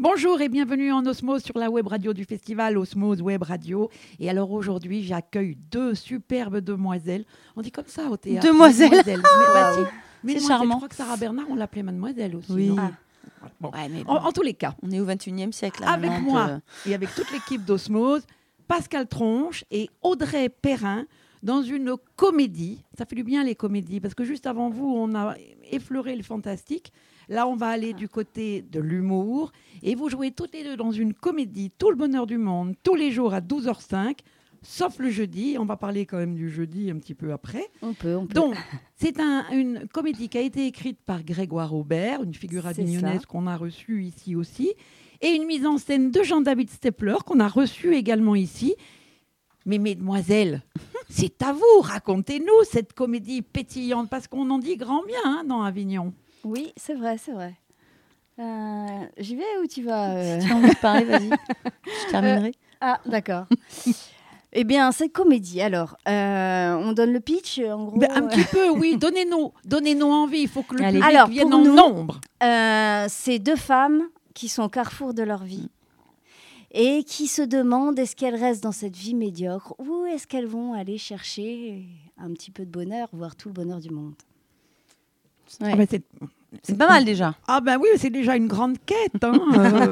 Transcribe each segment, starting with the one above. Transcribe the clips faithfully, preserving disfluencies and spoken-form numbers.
Bonjour et bienvenue en Osmose sur la web radio du festival Osmose Web Radio. Et alors aujourd'hui, j'accueille deux superbes demoiselles. On dit comme ça au théâtre. Demoiselles. Mesdemoiselles. Mais, bah, si, C'est mesdemoiselles, charmant. Je crois que Sarah Bernard, on l'appelait mademoiselle aussi. Oui. non Ah. Bon. Ouais, mais En, bon, en tous les cas, on est au vingt et unième siècle. Là, avec maintenant, on moi peut- et avec toute l'équipe d'Osmose, Pascal Tronche et Audrey Perrin dans une comédie. Ça fait du bien les comédies parce que juste avant vous, on a effleuré le fantastique. Là, on va aller du côté de l'humour et vous jouez toutes les deux dans une comédie Tout le bonheur du monde, tous les jours à douze heures cinq, sauf le jeudi. On va parler quand même du jeudi un petit peu après. On peut, on peut. Donc, c'est un- une comédie qui a été écrite par Grégoire Aubert, une figure C'est avignonnaise ça. qu'on a reçue ici aussi, et une mise en scène de Jean-David Stepler qu'on a reçue également ici. Mais mesdemoiselles, c'est à vous, racontez-nous cette comédie pétillante, parce qu'on en dit grand bien hein, dans Avignon. Oui, c'est vrai, c'est vrai. Euh, J'y vais ou tu vas euh Si tu as envie de parler, vas-y. Je terminerai. Ah, d'accord. Eh bien, cette comédie, alors, euh, on donne le pitch, en gros. Ben, un euh, petit peu, oui, donnez-nous, donnez-nous envie, il faut que le Allez. public Alors, vienne pour en nous- nombre. euh, c'est deux femmes qui sont au carrefour de leur vie et qui se demandent est-ce qu'elles restent dans cette vie médiocre ou est-ce qu'elles vont aller chercher un petit peu de bonheur, voire tout le bonheur du monde. Ouais. Ah ben, c'est- C'est pas mal déjà. Ah ben oui, c'est déjà une grande quête. hein, euh.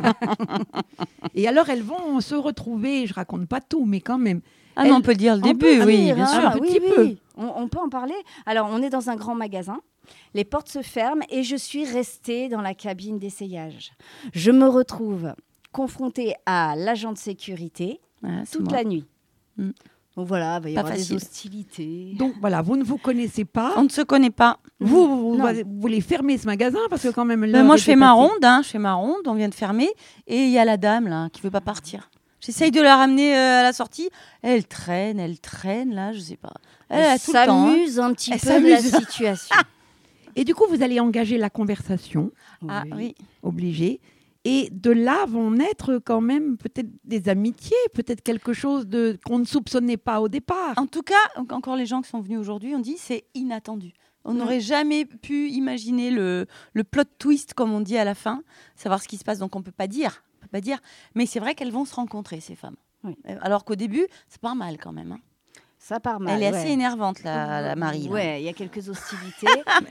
Et alors, elles vont se retrouver, je raconte pas tout, mais quand même. Ah non, on peut le dire le On début, peut oui, dire, bien hein, sûr. Un oui, petit oui, peu. oui. On, on peut en parler. Alors, on est dans un grand magasin. Les portes se ferment et je suis restée dans la cabine d'essayage. Je me retrouve confrontée à l'agent de sécurité Ouais, c'est toute moi. la nuit. Mm. Donc voilà, il va y Pas avoir facile. des hostilités. Donc voilà, vous ne vous connaissez pas. On ne se connaît pas. Vous, vous, Non. vous voulez fermer ce magasin parce que quand même. Ben, l'heure moi, je était fais ma passée. ronde, hein, je fais ma ronde, on vient de fermer, et il y a la dame là qui veut pas partir. J'essaye de la ramener euh, à la sortie. Elle traîne, elle traîne là, je sais pas. Elle, Elle a tout le temps. hein. s'amuse un petit Elle peu de la s'amuse. situation. Et du coup, vous allez engager la conversation, Ah oui. obligé. Et de là vont naître quand même peut-être des amitiés, peut-être quelque chose de qu'on ne soupçonnait pas au départ. En tout cas, en- encore les gens qui sont venus aujourd'hui ont dit c'est inattendu. On Mm. n'aurait jamais pu imaginer le, le plot twist, comme on dit à la fin, savoir ce qui se passe. Donc on peut pas dire, on peut pas dire. Mais c'est vrai qu'elles vont se rencontrer ces femmes. Oui. Euh, Alors qu'au début, c'est pas mal quand même. hein. Ça part mal. Elle est ouais. assez énervante la, la Marie. là. Ouais, il y a quelques hostilités.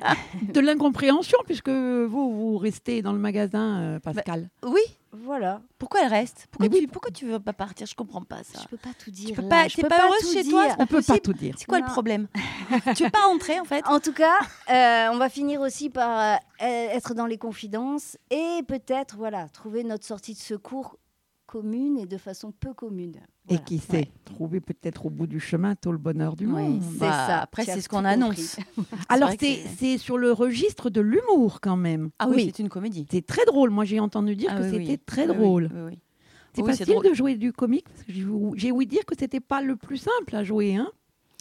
De l'incompréhension, puisque vous, vous restez dans le magasin, euh, Pascal. Oui. Voilà. Pourquoi elle reste Pourquoi Mais tu oui. pourquoi tu veux pas partir Je comprends pas ça. Je peux pas tout dire. peux là. pas- Je t'es peux pas heureuse tout chez toi, dire. On ne peut pas possible. tout dire. C'est quoi Non. le problème Tu veux pas rentrer en fait En tout cas, euh, on va finir aussi par euh, être dans les confidences et peut-être voilà, trouver notre sortie de secours commune et de façon peu commune. Et Voilà. qui sait, trouver peut-être au bout du chemin tout le bonheur du Oui, monde. C'est Bah, ça. après, Tu as c'est ce qu'on tout annonce. Alors, vrai que c'est c'est sur le registre de l'humour quand même. Ah oui, Oui. c'est une comédie. C'est très drôle. Moi, j'ai entendu dire Ah que oui, c'était oui. très Oui, oui, drôle. oui, oui. C'est Oui, c'est facile drôle. de jouer du comique parce que j'ai j'ai ouï dire que c'était pas le plus simple à jouer. Hein.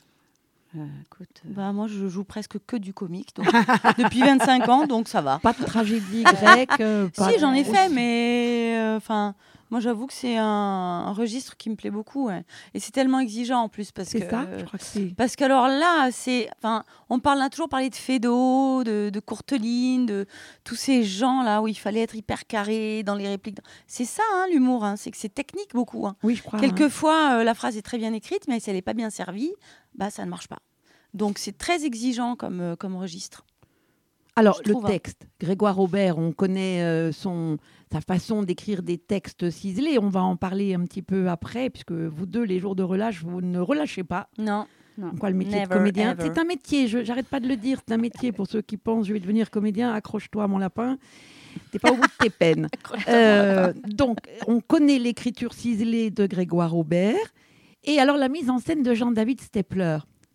Euh, écoute, euh, Bah, moi, je joue presque que du comique donc, depuis vingt-cinq ans, donc ça va. Pas de tragédie grecque. euh, pas Si, de- j'en ai fait, mais enfin, moi, j'avoue que c'est un, un registre qui me plaît beaucoup, ouais. Et c'est tellement exigeant en plus parce C'est que. ça, je crois que c'est. Parce qu'alors là, c'est, enfin, on parle, on a toujours parlé de Fédo, de, de Courteline, de tous ces gens là où il fallait être hyper carré dans les répliques. C'est ça, hein, l'humour, hein, c'est que c'est technique beaucoup. hein. Oui, je crois. hein. Quelquefois, euh, la phrase est très bien écrite, mais si elle n'est pas bien servie, bah ça ne marche pas. Donc c'est très exigeant comme euh, comme registre. Alors, je le trouve, hein. texte, Grégoire Aubert, on connaît euh, son, sa façon d'écrire des textes ciselés. On va en parler un petit peu après, puisque vous deux, les jours de relâche, vous ne relâchez pas. Non. Quoi, le métier Never, de comédien, ever. c'est un métier. Je j'arrête pas de le dire. C'est un métier pour ceux qui pensent je vais devenir comédien. Accroche-toi, mon lapin. T'es pas au bout de tes peines. Euh, donc, on connaît l'écriture ciselée de Grégoire Aubert. Et alors, la mise en scène de Jean-David Stepler.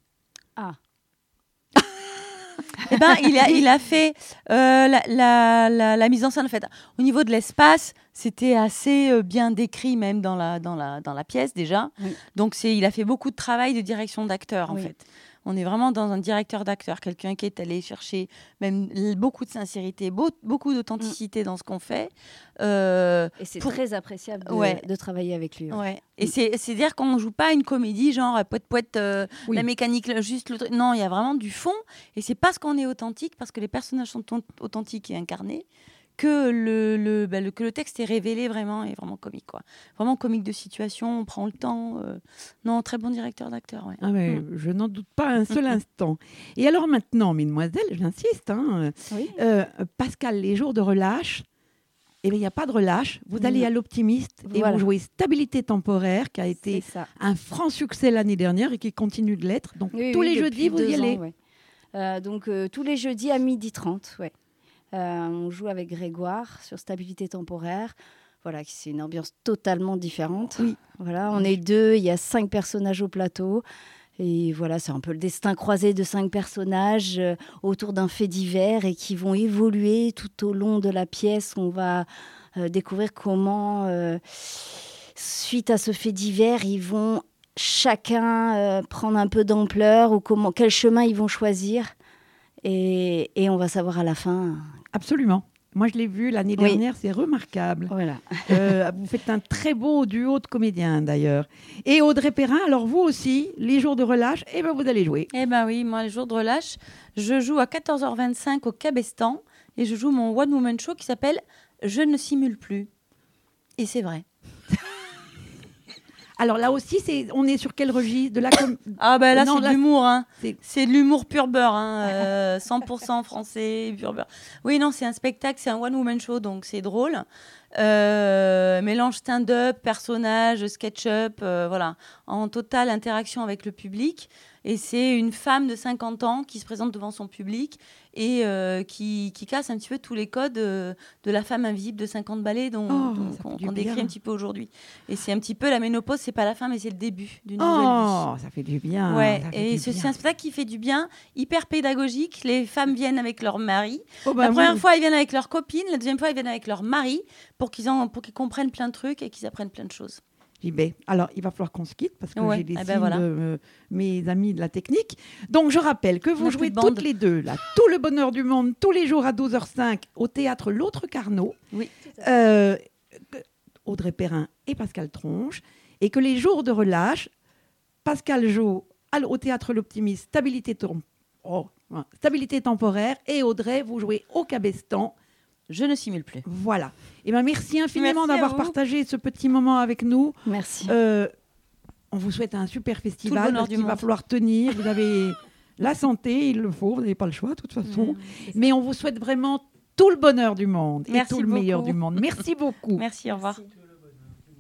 ah, Eh ben, il a, il a fait euh, la, la, la, la mise en scène. En fait, au niveau de l'espace, c'était assez euh, bien décrit même dans la, dans la, dans la pièce déjà. Oui. Donc, c'est, il a fait beaucoup de travail de direction d'acteur en Oui. fait. On est vraiment dans un directeur d'acteur, quelqu'un qui est allé chercher même l- beaucoup de sincérité, beau- beaucoup d'authenticité dans ce qu'on fait. Euh, et c'est Pour- très appréciable de, Ouais. de travailler avec lui. ouais. ouais. Et c'est, c'est-à-dire qu'on ne joue pas une comédie genre poète poète euh, Oui. la mécanique, le- juste le truc. Non, il y a vraiment du fond. Et c'est parce qu'on est authentique, parce que les personnages sont authentiques et incarnés, que le, le, bah, le, que le texte est révélé vraiment, est vraiment comique, quoi. Vraiment comique de situation, on prend le temps. Euh... Non, très bon directeur d'acteur, ouais. Ah mais mmh. Je n'en doute pas un seul instant. Et alors maintenant, mesdemoiselles, j'insiste, hein, oui. euh, Pascal, les jours de relâche, eh bien, il n'y a pas de relâche. Vous allez à l'Optimiste et voilà. Vous jouez Stabilité temporaire, qui a été un franc succès l'année dernière et qui continue de l'être. Donc, oui, tous oui, les jeudis, vous y allez. Ans, ouais. euh, donc, euh, tous les jeudis à midi trente, ouais. Euh, on joue avec Grégoire sur Stabilité temporaire. Voilà, c'est une ambiance totalement différente. Oui. Voilà, on est deux, il y a cinq personnages au plateau. Et voilà, c'est un peu le destin croisé de cinq personnages euh, autour d'un fait divers et qui vont évoluer tout au long de la pièce. On va euh, découvrir comment, euh, suite à ce fait divers, ils vont chacun euh, prendre un peu d'ampleur ou comment, quel chemin ils vont choisir. Et, et on va savoir à la fin. Absolument. Moi, je l'ai vu l'année dernière, oui. C'est remarquable. Voilà. euh, vous faites un très beau duo de comédiens, d'ailleurs. Et Audrey Perrin, alors vous aussi, les jours de relâche, eh ben, vous allez jouer. Eh bien oui, moi, les jours de relâche, je joue à quatorze heures vingt-cinq au Cabestan et je joue mon One Woman Show qui s'appelle « Je ne simule plus ». Et c'est vrai. Alors là aussi, c'est, on est sur quel registre de la com... Ah ben là, non, c'est là, de l'humour. Hein. C'est... c'est de l'humour pur beurre. Hein. Euh, cent pour cent français, pur beurre. Oui, non, c'est un spectacle, c'est un one-woman show, donc c'est drôle. Euh, mélange stand-up, personnage, sketch-up, euh, voilà, en totale interaction avec le public. Et c'est une femme de cinquante ans qui se présente devant son public et euh, qui, qui casse un petit peu tous les codes euh, de la femme invisible de cinquante balais dont, oh, dont, qu'on, qu'on décrit un petit peu aujourd'hui. Et c'est un petit peu la ménopause, c'est pas la fin, mais c'est le début d'une nouvelle oh, vie. Ça fait du bien. Ouais, ça fait et du ce, bien. C'est un spectacle qui fait du bien, hyper pédagogique. Les femmes viennent avec leur mari. Oh bah la première oui. fois, elles viennent avec leurs copines. La deuxième fois, elles viennent avec leur mari pour qu'ils, en, pour qu'ils comprennent plein de trucs et qu'ils apprennent plein de choses. J'y vais. Alors, il va falloir qu'on se quitte parce que ouais. j'ai des eh signes ben voilà. de euh, mes amis de la technique. Donc, je rappelle que vous jouez toutes les deux, là, Tout le bonheur du monde, tous les jours à douze heures cinq au théâtre L'Autre Carnot. Oui. Euh, Audrey Perrin et Pascal Tronche. Et que les jours de relâche, Pascal joue au théâtre L'Optimiste, Stabilité, tom- oh, Stabilité temporaire. Et Audrey, vous jouez au Cabestan. Je ne simule plus. Voilà. Eh ben, merci infiniment merci d'avoir partagé ce petit moment avec nous. Merci. Euh, on vous souhaite un super festival parce qu'il va falloir tenir. Vous avez la santé, il le faut. Vous n'avez pas le choix de toute façon. Mmh, Mais on vous souhaite vraiment tout le bonheur du monde merci et tout beaucoup. le meilleur du monde. Merci beaucoup. Merci, au revoir. Merci.